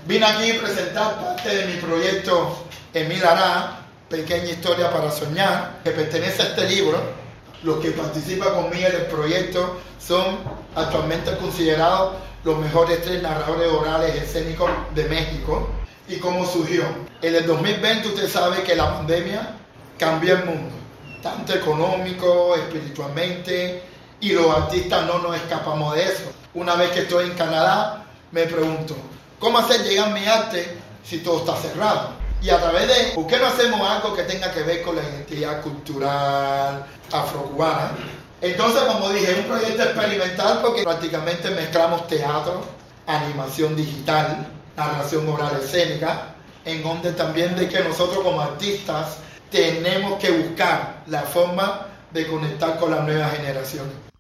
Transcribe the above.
Vine aquí a presentar parte de mi proyecto Emil Ará, Pequeña Historia para Soñar, que pertenece a este libro. Los que participan conmigo en el proyecto son actualmente considerados los mejores 3 narradores orales escénicos de México. ¿Y cómo surgió? En el 2020 usted sabe que la pandemia cambió el mundo, tanto económico, espiritualmente, y los artistas no nos escapamos de eso. Una vez que estoy en Canadá, me pregunto, ¿cómo hacer llegar mi arte si todo está cerrado? Y a través de, ¿por qué no hacemos algo que tenga que ver con la identidad cultural afrocubana? Entonces, como dije, es un proyecto experimental porque prácticamente mezclamos teatro, animación digital, narración oral escénica, en donde también de que nosotros como artistas tenemos que buscar la forma de conectar con las nuevas generaciones.